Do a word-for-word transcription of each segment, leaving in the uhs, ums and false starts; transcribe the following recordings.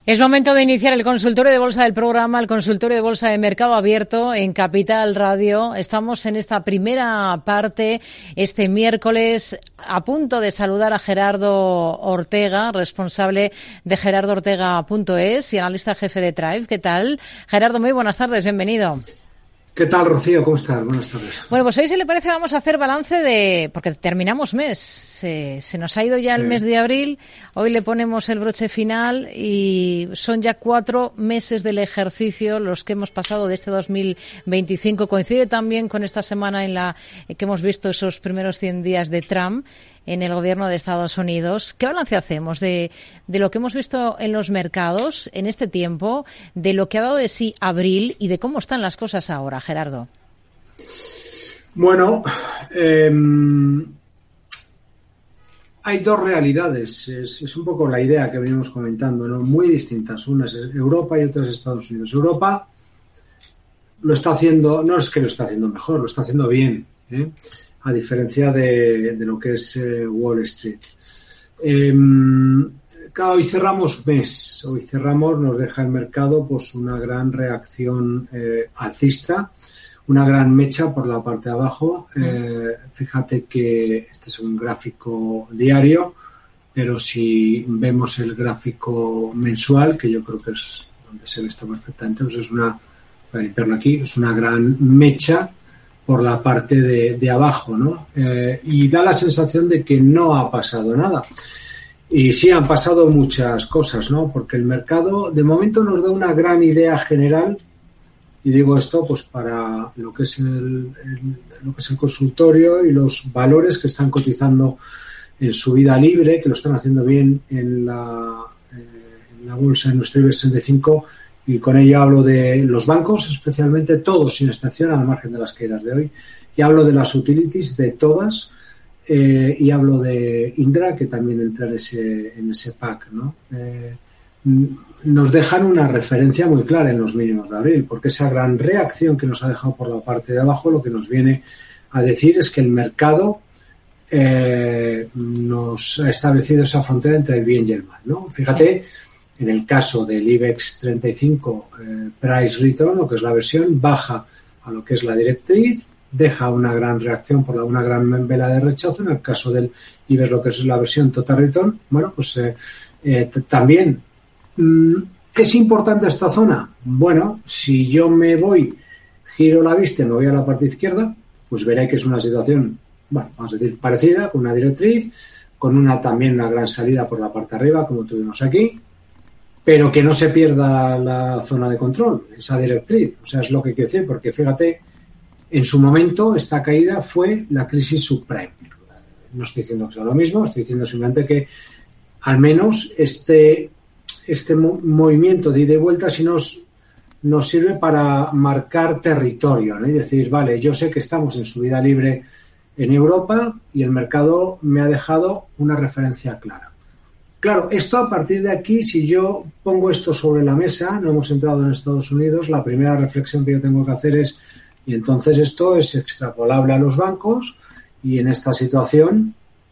Es momento de iniciar el consultorio de bolsa del programa, el consultorio de bolsa de Mercado Abierto en Capital Radio. Estamos en esta primera parte este miércoles a punto de saludar a Gerardo Ortega, responsable de gerardo ortega punto es y analista jefe de Thrive. ¿Qué tal? Gerardo, muy buenas tardes, bienvenido. ¿Qué tal, Rocío? ¿Cómo estás? Buenas tardes. Bueno, pues hoy, si le parece, vamos a hacer balance de... Porque terminamos mes. Se, se nos ha ido ya el sí. mes de abril. Hoy le ponemos el broche final y son ya cuatro meses del ejercicio los que hemos pasado de este dos mil veinticinco. Coincide también con esta semana en la que hemos visto esos primeros cien días de Trump en el gobierno de Estados Unidos. ¿Qué balance hacemos de, de lo que hemos visto en los mercados en este tiempo, de lo que ha dado de sí abril y de cómo están las cosas ahora, Gerardo? Bueno, eh, hay dos realidades. Es, es un poco la idea que venimos comentando, ¿no? Muy distintas. Una es Europa y otra es Estados Unidos. Europa lo está haciendo, no es que lo está haciendo mejor, lo está haciendo bien, ¿eh? A diferencia de, de lo que es eh, Wall Street. Eh, claro, hoy cerramos mes, hoy cerramos, nos deja el mercado pues una gran reacción eh, alcista, una gran mecha por la parte de abajo. Eh, fíjate que este es un gráfico diario, pero si vemos el gráfico mensual, que yo creo que es donde se ve esto perfectamente, pues es una, para limpiarlo aquí, es una gran mecha por la parte de, de abajo, ¿no? Eh, y da la sensación de que no ha pasado nada. Y sí, han pasado muchas cosas, ¿no? Porque el mercado, de momento, nos da una gran idea general, y digo esto pues para lo que es el, el, lo que es el consultorio y los valores que están cotizando en su vida libre, que lo están haciendo bien en la, eh, en la bolsa, en nuestro I B E X sesenta y cinco, y con ello hablo de los bancos, especialmente todos, sin excepción, al margen de las caídas de hoy, y hablo de las utilities, de todas, eh, y hablo de Indra, que también entra en ese, en ese pack, ¿no? Eh, nos dejan una referencia muy clara en los mínimos de abril, porque esa gran reacción que nos ha dejado por la parte de abajo lo que nos viene a decir es que el mercado eh, nos ha establecido esa frontera entre el bien y el mal, ¿no? Fíjate, en el caso del I B E X treinta y cinco eh, Price Return, lo que es la versión, baja a lo que es la directriz, deja una gran reacción por la, una gran vela de rechazo. En el caso del I B E X, lo que es la versión Total Return, bueno, pues eh, eh, t- también. ¿Es importante esta zona? Bueno, si yo me voy, giro la vista y me voy a la parte izquierda, pues veré que es una situación, bueno, vamos a decir, parecida, con una directriz, con una también una gran salida por la parte de arriba, como tuvimos aquí, pero que no se pierda la zona de control, esa directriz. O sea, es lo que quiero decir, porque fíjate, en su momento esta caída fue la crisis subprime. No estoy diciendo que sea lo mismo, estoy diciendo simplemente que al menos este... este mo- movimiento de ida y vuelta sí nos, nos sirve para marcar territorio, ¿no? Y decir, vale, yo sé que estamos en subida libre en Europa y el mercado me ha dejado una referencia clara. Claro, esto a partir de aquí, si yo pongo esto sobre la mesa, no hemos entrado en Estados Unidos, la primera reflexión que yo tengo que hacer es, y entonces esto es extrapolable a los bancos, y en esta situación,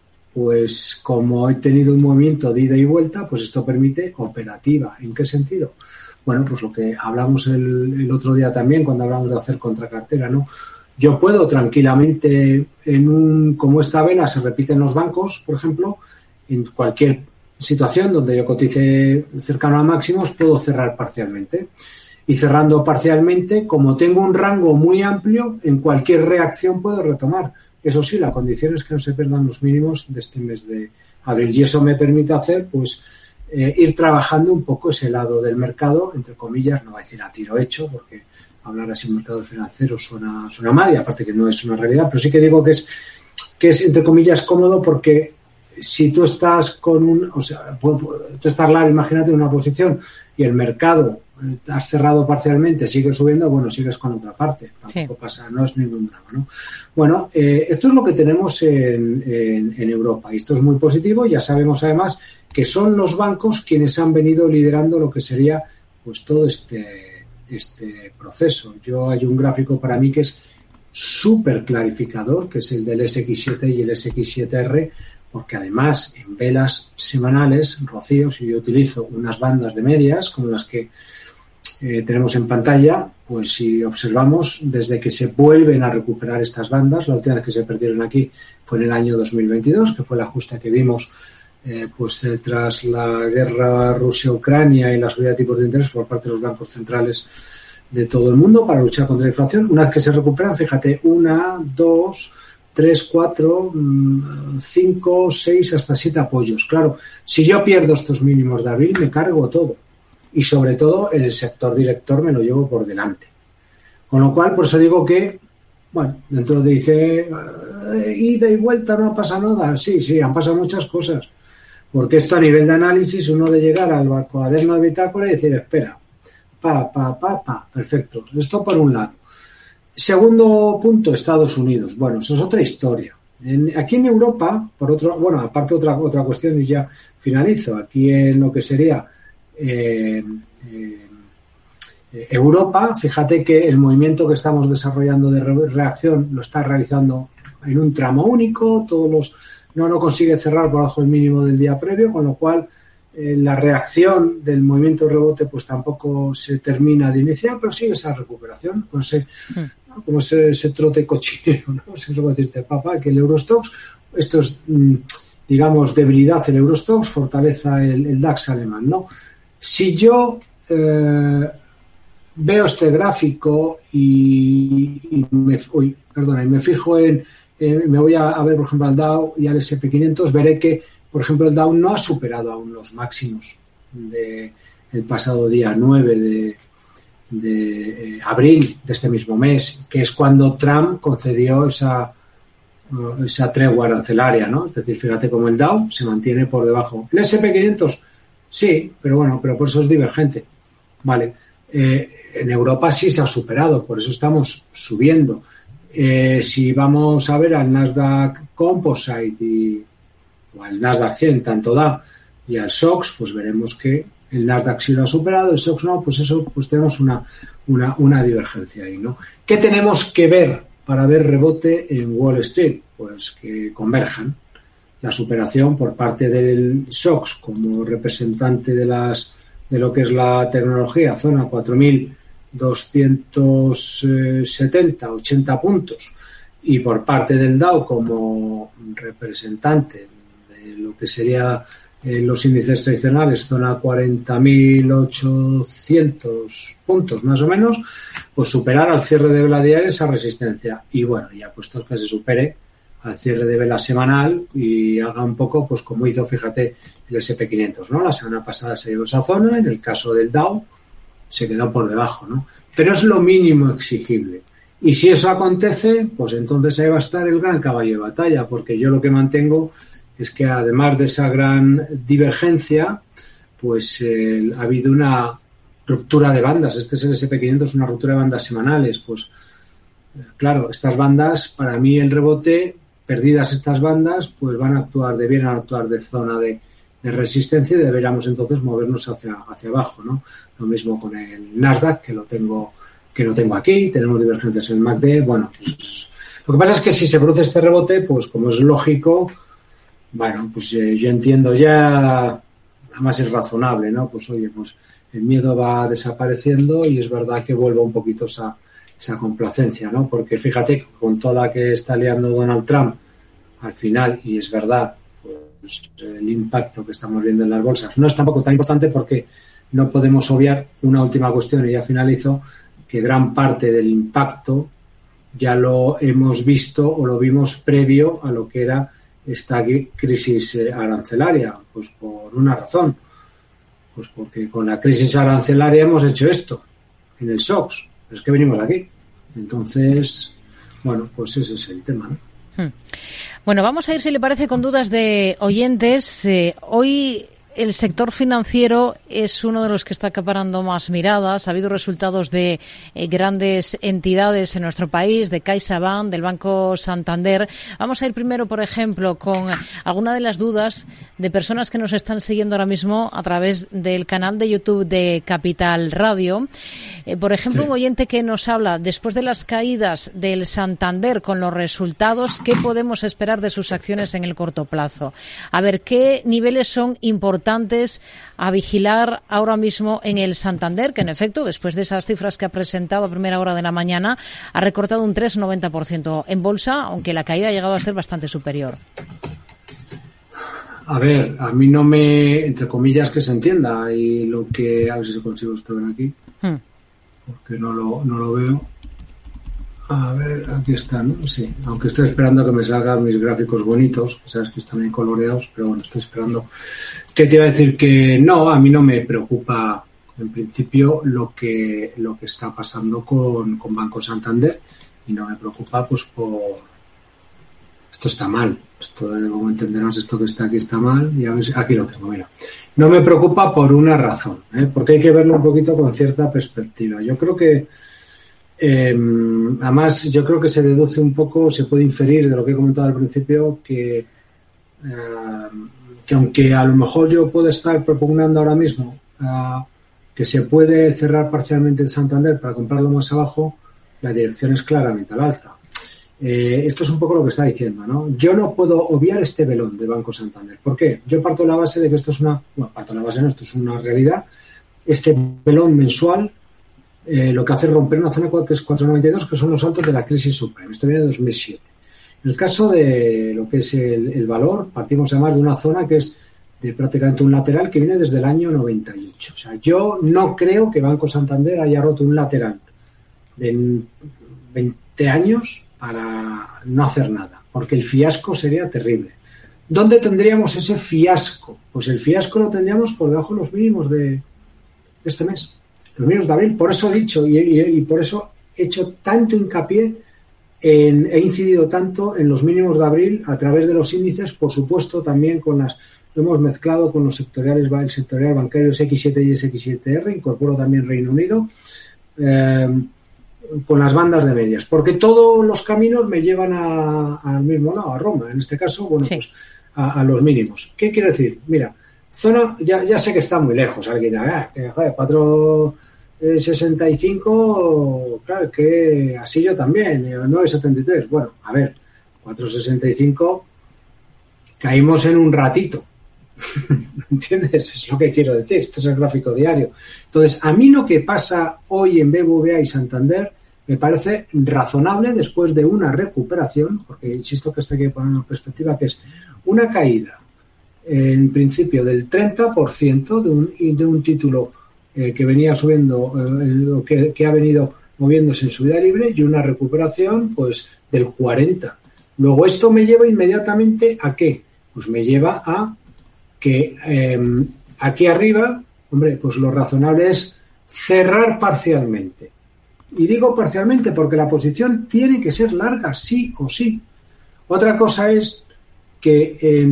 pues como he tenido un movimiento de ida y vuelta, pues esto permite operativa. ¿En qué sentido? Bueno, pues lo que hablamos el, el otro día también, cuando hablamos de hacer contracartera, ¿no? Yo puedo tranquilamente, en un como esta vela se repite en los bancos, por ejemplo, en cualquier situación donde yo cotice cercano a máximos, puedo cerrar parcialmente. Y cerrando parcialmente, como tengo un rango muy amplio, en cualquier reacción puedo retomar. Eso sí, la condición es que no se pierdan los mínimos de este mes de abril. Y eso me permite hacer, pues, eh, ir trabajando un poco ese lado del mercado, entre comillas, no voy a decir a tiro hecho, porque hablar así en mercado financiero suena, suena mal, y aparte que no es una realidad, pero sí que digo que es, que es, entre comillas, cómodo, porque si tú estás con un, o sea, tú estás largo, imagínate una posición, y el mercado eh, has cerrado parcialmente, sigue subiendo, bueno, sigues con otra parte, tampoco sí. pasa, no es ningún drama, ¿no? Bueno, eh, esto es lo que tenemos en, en, en Europa, y esto es muy positivo. Ya sabemos además que son los bancos quienes han venido liderando lo que sería pues todo este, este proceso. Yo hay un gráfico para mí que es súper clarificador, que es el del ese equis siete y el ese equis siete erre, porque además en velas semanales, Rocío, si yo utilizo unas bandas de medias como las que eh, tenemos en pantalla, pues si observamos, desde que se vuelven a recuperar estas bandas, la última vez que se perdieron aquí fue en el año dos mil veintidós, que fue el ajuste que vimos eh, pues eh, tras la guerra Rusia-Ucrania y la subida de tipos de interés por parte de los bancos centrales de todo el mundo para luchar contra la inflación. Una vez que se recuperan, fíjate, una, dos, tres, cuatro, cinco, seis, hasta siete apoyos. Claro, si yo pierdo estos mínimos de abril, me cargo todo. Y sobre todo, en el sector director me lo llevo por delante. Con lo cual, por eso digo que, bueno, dentro de dice, eh, ida y vuelta, no pasa nada. Sí, sí, han pasado muchas cosas. Porque esto a nivel de análisis, uno de llegar al cuaderno de bitácora y decir, espera, pa, pa, pa, pa, perfecto. Esto por un lado. Segundo punto, Estados Unidos. Bueno, eso es otra historia. En, aquí en Europa, por otro, bueno, aparte otra otra cuestión y ya finalizo. Aquí en lo que sería eh, eh, Europa, fíjate que el movimiento que estamos desarrollando de reacción lo está realizando en un tramo único. Todos los no no consigue cerrar por debajo del mínimo del día previo, con lo cual eh, la reacción del movimiento de rebote pues tampoco se termina de iniciar, pero sigue esa recuperación con ese ¿no? como ese, ese trote cochinero, ¿no? Se suele decirte, papá, que el Eurostoxx, esto es, digamos, debilidad el Eurostoxx, fortaleza el, el DAX alemán, ¿no? Si yo eh, veo este gráfico y, y me, uy, perdona, y me fijo en, eh, me voy a, a ver, por ejemplo, al Dow y al ese and pe quinientos, veré que, por ejemplo, el Dow no ha superado aún los máximos de el pasado día nueve de de eh, abril de este mismo mes, que es cuando Trump concedió esa uh, esa tregua arancelaria, ¿no? Es decir, fíjate cómo el Dow se mantiene por debajo. El ese and pe quinientos, sí, pero bueno, pero por eso es divergente. Vale. Eh, en Europa sí se ha superado, por eso estamos subiendo. Eh, si vamos a ver al Nasdaq Composite y o al Nasdaq cien, tanto da, y al SOX, pues veremos que el Nasdaq sí lo ha superado, el SOX no, pues eso, pues tenemos una, una, una divergencia ahí, ¿no? ¿Qué tenemos que ver para ver rebote en Wall Street? Pues que converjan la superación por parte del SOX como representante de las de lo que es la tecnología, zona cuatro mil doscientos setenta, ochenta puntos, y por parte del Dow como representante de lo que sería eh, los índices tradicionales, zona cuarenta mil ochocientos puntos más o menos, pues superar al cierre de vela diaria esa resistencia. Y bueno, ya puestos que se supere al cierre de vela semanal y haga un poco, pues como hizo, fíjate, el ese and pe quinientos, ¿no? La semana pasada se llevó esa zona, en el caso del Dow se quedó por debajo, ¿no? Pero es lo mínimo exigible. Y si eso acontece, pues entonces ahí va a estar el gran caballo de batalla, porque yo lo que mantengo es que además de esa gran divergencia, pues eh, ha habido una ruptura de bandas. Este es el ese and pe quinientos, una ruptura de bandas semanales. Pues claro, estas bandas, para mí el rebote, perdidas estas bandas, pues van a actuar, debieran actuar de zona de, de resistencia y deberíamos entonces movernos hacia, hacia abajo, ¿no? Lo mismo con el Nasdaq, que lo tengo que lo tengo aquí, tenemos divergencias en el M A C D. Bueno, pues, lo que pasa es que si se produce este rebote, pues como es lógico, bueno, pues eh, yo entiendo ya, además es razonable, ¿no? Pues oye, pues el miedo va desapareciendo y es verdad que vuelve un poquito esa, esa complacencia, ¿no? Porque fíjate que con toda la que está liando Donald Trump, al final, y es verdad, pues el impacto que estamos viendo en las bolsas no es tampoco tan importante porque no podemos obviar una última cuestión y ya finalizo, que gran parte del impacto ya lo hemos visto o lo vimos previo a lo que era esta crisis arancelaria, pues por una razón, pues porque con la crisis arancelaria hemos hecho esto en el SOX, es que venimos de aquí. Entonces, bueno, pues ese es el tema, ¿no? Hmm. Bueno, vamos a ir, si le parece, con dudas de oyentes. Eh, hoy el sector financiero es uno de los que está acaparando más miradas. Ha habido resultados de eh, grandes entidades en nuestro país, de CaixaBank, del Banco Santander. Vamos a ir primero, por ejemplo, con alguna de las dudas de personas que nos están siguiendo ahora mismo a través del canal de YouTube de Capital Radio. Eh, por ejemplo, sí. Un oyente que nos habla, después de las caídas del Santander con los resultados, ¿qué podemos esperar de sus acciones en el corto plazo? A ver, ¿qué niveles son importantes a vigilar ahora mismo en el Santander, que en efecto, después de esas cifras que ha presentado a primera hora de la mañana, ha recortado un tres coma noventa por ciento en bolsa, aunque la caída ha llegado a ser bastante superior? A ver, a mí no me, entre comillas, que se entienda, y lo que, a ver si se consigo esto ver aquí, hmm. porque no lo, no lo veo. A ver, aquí están, sí, aunque estoy esperando que me salgan mis gráficos bonitos, que sabes que están ahí coloreados, pero bueno, estoy esperando. ¿Qué te iba a decir? Que no, a mí no me preocupa en principio lo que lo que está pasando con, con Banco Santander, y no me preocupa pues por... Esto está mal, esto, como entenderás, esto que está aquí está mal, y a ver si... aquí lo tengo, mira. No me preocupa por una razón, ¿eh? Porque hay que verlo un poquito con cierta perspectiva. Yo creo que Eh, además, yo creo que se deduce un poco, se puede inferir de lo que he comentado al principio, que, eh, que aunque a lo mejor yo puedo estar propugnando ahora mismo uh, que se puede cerrar parcialmente el Santander para comprarlo más abajo, la dirección es claramente al alza. Eh, esto es un poco lo que está diciendo, ¿no? Yo no puedo obviar este velón de Banco Santander. ¿Por qué? Yo parto de la base de que esto es una, bueno, parto de la base no, esto es una realidad. Este velón mensual Eh, lo que hace romper una zona que es cuatro coma noventa y dos, que son los altos de la crisis subprime. Esto viene de dos mil siete. En el caso de lo que es el, el valor, partimos además de una zona que es de prácticamente un lateral que viene desde el año noventa y ocho. O sea, yo no creo que Banco Santander haya roto un lateral de veinte años para no hacer nada, porque el fiasco sería terrible. ¿Dónde tendríamos ese fiasco? Pues el fiasco lo tendríamos por debajo de los mínimos de, de este mes. Los mínimos de abril. Por eso he dicho y, y, y por eso he hecho tanto hincapié, en, he incidido tanto en los mínimos de abril a través de los índices, por supuesto también con las, lo hemos mezclado con los sectoriales, el sectorial bancario equis siete y equis siete erre, incorporo también Reino Unido, eh, con las bandas de medias, porque todos los caminos me llevan a, al mismo lado, a Roma, en este caso, bueno, sí. pues a, a los mínimos. ¿Qué quiero decir? Mira, zona, ya, ya sé que está muy lejos, alguien dirá, eh, joder, cuatro sesenta y cinco, claro, que así yo también, nueve setenta y tres, bueno, a ver, cuatro sesenta y cinco caímos en un ratito, ¿entiendes? Es lo que quiero decir, este es el gráfico diario. Entonces, a mí lo que pasa hoy en B B V A y Santander me parece razonable después de una recuperación, porque insisto que esto hay que poner en perspectiva, que es una caída en principio del treinta por ciento de un, de un título eh, que venía subiendo, eh, que, que ha venido moviéndose en subida libre, y una recuperación pues del cuarenta por ciento. Luego esto me lleva inmediatamente a ¿qué? Pues me lleva a que eh, aquí arriba, hombre, pues lo razonable es cerrar parcialmente. Y digo parcialmente porque la posición tiene que ser larga, sí o sí. Otra cosa es que eh,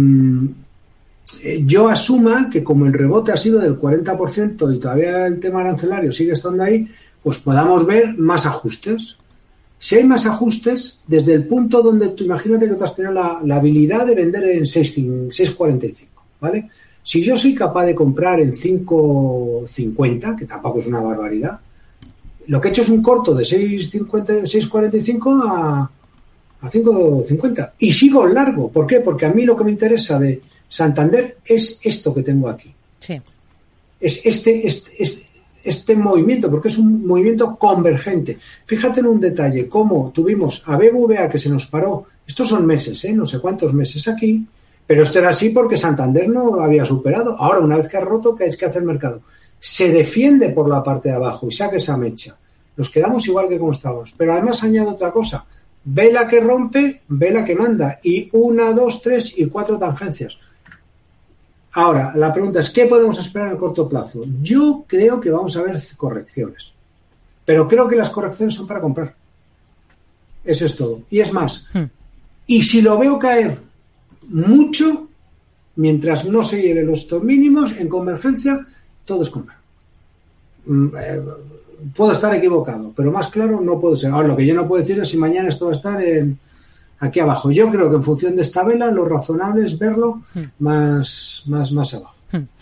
yo asuma que como el rebote ha sido del cuarenta por ciento y todavía el tema arancelario sigue estando ahí, pues podamos ver más ajustes. Si hay más ajustes, desde el punto donde tú imagínate que tú has tenido la, la habilidad de vender en seis cuarenta y cinco, ¿vale? Si yo soy capaz de comprar en cinco cincuenta, que tampoco es una barbaridad, lo que he hecho es un corto de seis cuarenta y cinco a, a cinco cincuenta y sigo largo. ¿Por qué? Porque a mí lo que me interesa de Santander es esto que tengo aquí. Sí. Es este, este, este, este movimiento, porque es un movimiento convergente. Fíjate en un detalle, cómo tuvimos a B B V A que se nos paró, estos son meses, ¿eh? No sé cuántos meses aquí, pero esto era así porque Santander no había superado. Ahora, una vez que ha roto, ¿qué es que hace el mercado? Se defiende por la parte de abajo y saca esa mecha. Nos quedamos igual que como estábamos. Pero además añado otra cosa. Vela que rompe, vela que manda. Y una, dos, tres y cuatro tangencias. Ahora, la pregunta es, ¿qué podemos esperar en el corto plazo? Yo creo que vamos a ver correcciones. Pero creo que las correcciones son para comprar. Eso es todo. Y es más, hmm. y si lo veo caer mucho, mientras no se lleguen los estos mínimos en convergencia, todo es compra. Eh, puedo estar equivocado, pero más claro no puedo ser. Ahora, lo que yo no puedo decir es si mañana esto va a estar en, aquí abajo. Yo creo que en función de esta vela, lo razonable es verlo más, más, más abajo.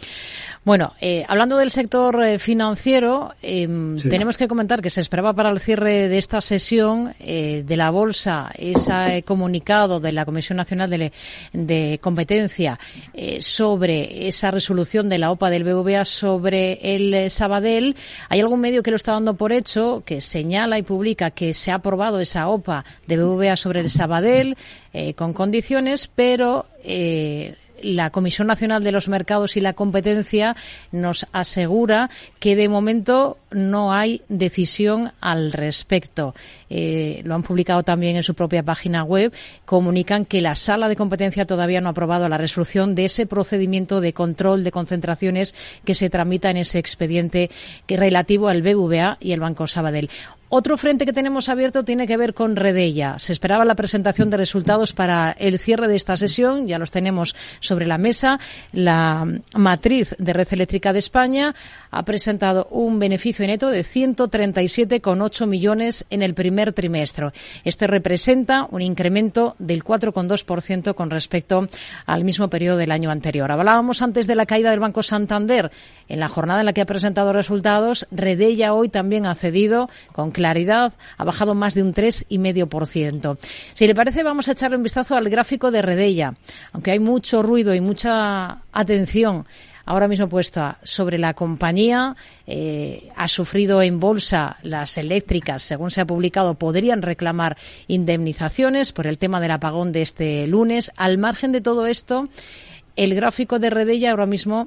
Bueno, eh, hablando del sector eh, financiero, eh, sí. tenemos que comentar que se esperaba para el cierre de esta sesión eh, de la Bolsa ese comunicado de la Comisión Nacional de, de Competencia eh, sobre esa resolución de la O P A del B B V A sobre el eh, Sabadell. Hay algún medio que lo está dando por hecho, que señala y publica que se ha aprobado esa O P A de B B V A sobre el Sabadell eh, con condiciones, pero eh, la Comisión Nacional de los Mercados y la Competencia nos asegura que de momento no hay decisión al respecto. Eh, lo han publicado también en su propia página web. Comunican que la Sala de Competencia todavía no ha aprobado la resolución de ese procedimiento de control de concentraciones que se tramita en ese expediente que relativo al B B V A y el Banco Sabadell. Otro frente que tenemos abierto tiene que ver con Redella. Se esperaba la presentación de resultados para el cierre de esta sesión. Ya los tenemos sobre la mesa. La matriz de Red Eléctrica de España ha presentado un beneficio neto de ciento treinta y siete coma ocho millones en el primer trimestre. Este representa un incremento del cuatro coma dos por ciento con respecto al mismo periodo del año anterior. Hablábamos antes de la caída del Banco Santander. En la jornada en la que ha presentado resultados, Redella hoy también ha cedido con claridad, ha bajado más de un tres coma cinco por ciento. Si le parece, vamos a echarle un vistazo al gráfico de Redella. Aunque hay mucho ruido y mucha atención ahora mismo puesta sobre la compañía, eh, ha sufrido en bolsa las eléctricas, según se ha publicado, podrían reclamar indemnizaciones por el tema del apagón de este lunes. Al margen de todo esto, el gráfico de Redella ahora mismo,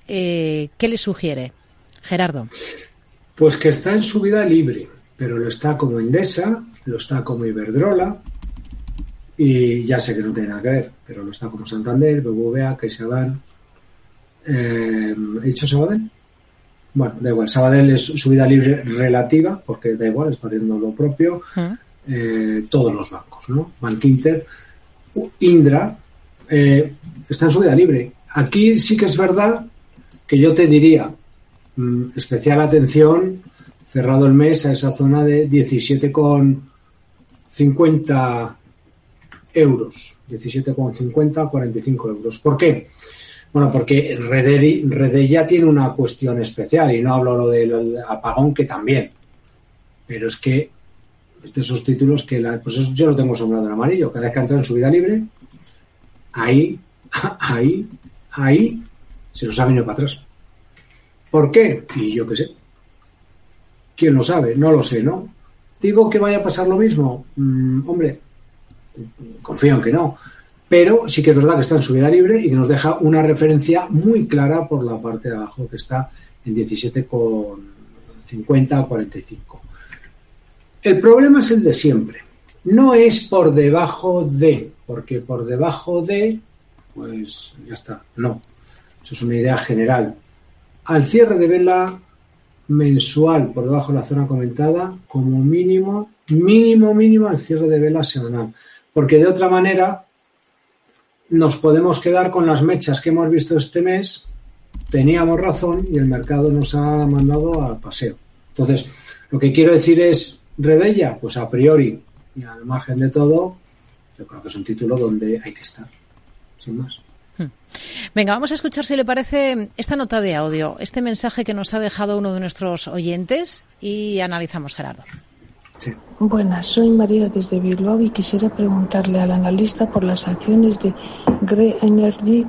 eh, ¿qué le sugiere, Gerardo? Pues que está en subida libre, pero lo está como Endesa, lo está como Iberdrola, y ya sé que no tiene nada que ver, pero lo está como Santander, B B V A, CaixaBank. Eh, ¿He dicho Sabadell? Bueno, da igual, Sabadell es subida libre relativa, porque da igual, está haciendo lo propio. ¿Mm? Eh, todos los bancos, ¿no? Bankinter, Indra, eh, está en subida libre. Aquí sí que es verdad que yo te diría, mmm, especial atención, cerrado el mes a esa zona de diecisiete coma cincuenta euros, diecisiete coma cincuenta a cuarenta y cinco euros. ¿Por qué? Bueno, porque Redella tiene una cuestión especial, y no hablo lo del apagón, que también, pero es que es de esos títulos que la, pues eso yo lo tengo sombrado en amarillo. Cada vez que entra en subida libre, ahí, ahí, ahí se nos ha venido para atrás. ¿Por qué? Y yo qué sé. ¿Quién lo sabe? No lo sé, ¿no? ¿Digo que vaya a pasar lo mismo? Mm, hombre, confío en que no. Pero sí que es verdad que está en subida libre y que nos deja una referencia muy clara por la parte de abajo, que está en diecisiete coma cincuenta a cuarenta y cinco. El problema es el de siempre. No es por debajo de, porque por debajo de, pues ya está. No. Eso es una idea general. Al cierre de vela mensual por debajo de la zona comentada, como mínimo, mínimo, mínimo al cierre de vela semanal. Porque de otra manera nos podemos quedar con las mechas que hemos visto este mes. Teníamos razón y el mercado nos ha mandado a paseo. Entonces, lo que quiero decir es, Redella, pues a priori y al margen de todo, yo creo que es un título donde hay que estar, sin más. Venga, vamos a escuchar, si le parece, esta nota de audio, este mensaje que nos ha dejado uno de nuestros oyentes, y analizamos, Gerardo. Sí. Buenas, soy María desde Bilbao y quisiera preguntarle al analista por las acciones de Green Energy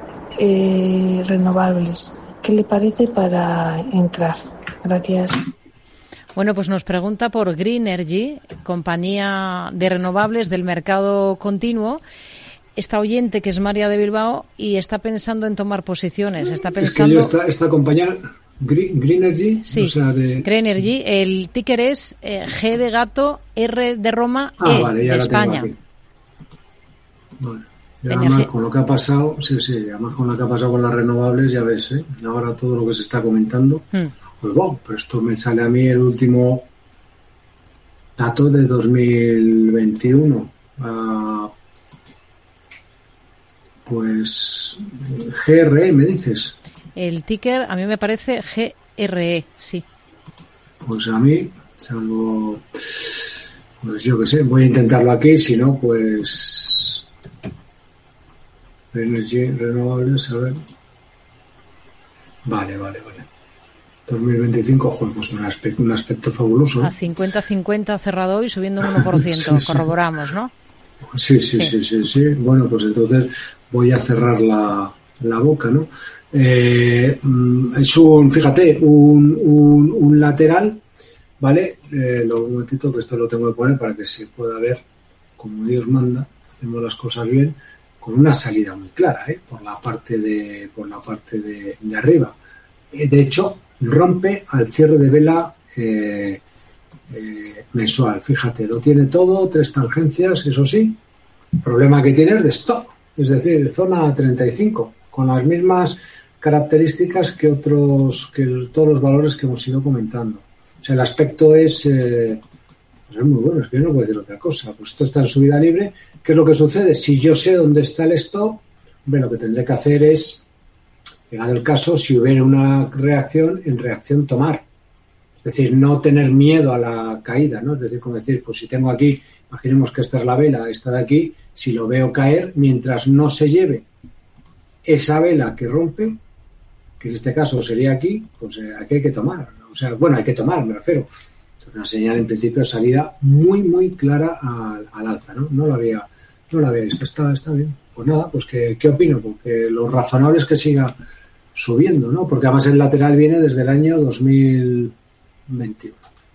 eh, renovables. ¿Qué le parece para entrar? Gracias. Bueno, pues nos pregunta por Green Energy, compañía de renovables del mercado continuo. Esta oyente, que es María de Bilbao, y está pensando en tomar posiciones. Está pensando... Es que yo esta, esta compañía, Green, Green Energy, sí, o sea, de... Green Energy, el ticker es eh, G de gato, R de Roma, ah, E vale, ya de la España. Tengo aquí. Vale. Y además, con lo que ha pasado, sí, sí, además con lo que ha pasado con las renovables, ya ves, ¿eh? Ahora todo lo que se está comentando, hmm. pues bueno, pues esto me sale a mí el último dato de dos mil veintiuno. Uh, Pues G R E, ¿me dices? El ticker a mí me parece G R E, sí. Pues a mí, salvo, pues yo qué sé, voy a intentarlo aquí, si no, pues Energy Renovables, a ver. Vale, vale, vale. dos mil veinticinco, joder, pues un aspecto, un aspecto fabuloso, ¿eh? A cincuenta cincuenta cerrado hoy, subiendo un uno por ciento, sí, corroboramos, sí. ¿No? Sí, sí, sí, sí, sí, sí. Bueno, pues entonces voy a cerrar la, la boca, ¿no? Eh, es un, fíjate, un, un, un lateral, ¿vale? Eh, lo, un momentito que esto lo tengo que poner para que se pueda ver como Dios manda, hacemos las cosas bien, con una salida muy clara, ¿eh? Por la parte de, por la parte de, de arriba. Eh, de hecho, rompe al cierre de vela eh, eh, mensual. Fíjate, lo tiene todo, tres tangencias, eso sí. El problema que tiene es de stop, es decir, zona treinta y cinco, con las mismas características que otros, que el, todos los valores que hemos ido comentando. O sea, el aspecto es, eh, pues es muy bueno, es que yo no puedo decir otra cosa. Pues esto está en subida libre. ¿Qué es lo que sucede? Si yo sé dónde está el stop, bueno, lo que tendré que hacer es, llegado el caso, si hubiera una reacción, en reacción tomar. Es decir, no tener miedo a la caída, ¿no? Es decir, como decir, pues si tengo aquí, imaginemos que esta es la vela, esta de aquí, si lo veo caer, mientras no se lleve esa vela que rompe, que en este caso sería aquí, pues eh, aquí hay que tomar. O sea, bueno, hay que tomar, me refiero. Es una señal, en principio, de salida muy, muy clara al, al alza, ¿no? No la había, no la había visto. Está, está bien. Pues nada, pues ¿qué, qué opino? Porque lo razonable es que siga subiendo, ¿no? Porque además el lateral viene desde el año dos mil veintiuno.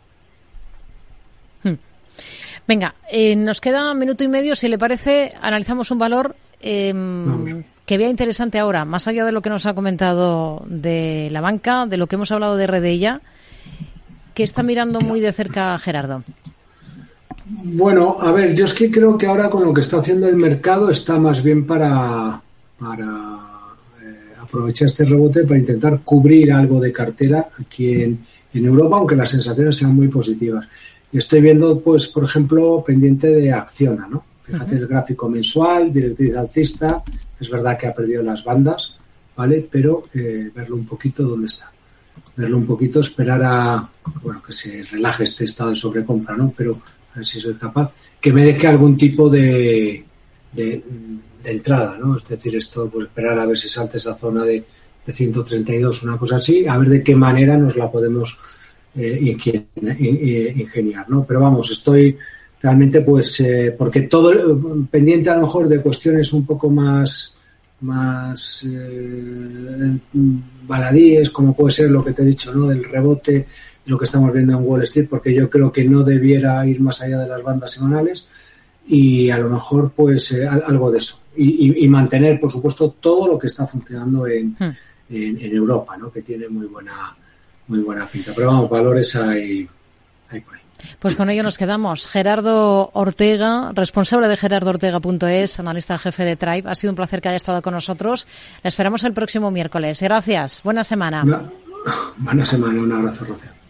Hmm. Venga, eh, nos queda un minuto y medio. Si le parece, analizamos un valor eh, que vea interesante ahora, más allá de lo que nos ha comentado de la banca, de lo que hemos hablado de Redeia, que está mirando muy de cerca Gerardo. Bueno, a ver, yo es que creo que ahora con lo que está haciendo el mercado está más bien para, para eh, aprovechar este rebote para intentar cubrir algo de cartera aquí en, en Europa, aunque las sensaciones sean muy positivas. Y estoy viendo, pues, por ejemplo, pendiente de Acciona, ¿no? Fíjate, uh-huh. El gráfico mensual, directriz alcista, es verdad que ha perdido las bandas, ¿vale? Pero eh, verlo un poquito dónde está. Verlo un poquito, esperar a, bueno, que se relaje este estado de sobrecompra, ¿no? Pero a ver si soy capaz, que me deje algún tipo de, de, de entrada, ¿no? Es decir, esto, pues esperar a ver si salta esa zona de, de ciento treinta y dos, una cosa así, a ver de qué manera nos la podemos eh, ingeniar, ¿no? Pero vamos, estoy realmente, pues, eh, porque todo, pendiente a lo mejor de cuestiones un poco más más eh, baladíes, como puede ser lo que te he dicho, ¿no? Del rebote, lo que estamos viendo en Wall Street, porque yo creo que no debiera ir más allá de las bandas semanales y a lo mejor pues eh, algo de eso y, y, y mantener, por supuesto, todo lo que está funcionando en, hmm. en, en Europa, ¿no? Que tiene muy buena muy buena pinta, pero vamos, valores hay, hay por ahí. Pues con ello nos quedamos. Gerardo Ortega, responsable de gerardo ortega punto es, analista jefe de Tribe. Ha sido un placer que haya estado con nosotros. Le esperamos el próximo miércoles. Gracias. Buena semana. Buena, buena semana. Un abrazo, Rocío.